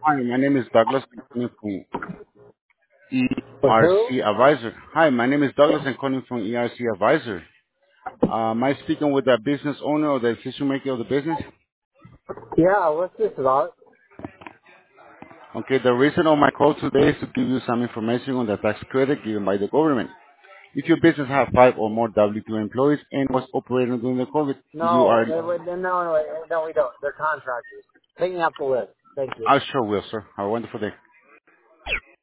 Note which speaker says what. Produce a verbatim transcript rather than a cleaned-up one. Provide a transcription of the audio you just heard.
Speaker 1: Hi, my name is Douglas. I'm calling from
Speaker 2: With who?
Speaker 1: E R C Advisor. Hi, my name is Douglas. I'm calling from E R C Advisor. Uh, am I speaking with the business owner or the decision maker of the business?
Speaker 2: Yeah, what's this about?
Speaker 1: Okay, the reason of my call today is to give you some information on the tax credit given by the government. If your business has five or more W two employees and was operating during the COVID, you
Speaker 2: No,
Speaker 1: are,
Speaker 2: they would, no, no, no, we don't. They're contractors. Take me off the list. Thank you.
Speaker 1: I sure will, sir. Have a wonderful day.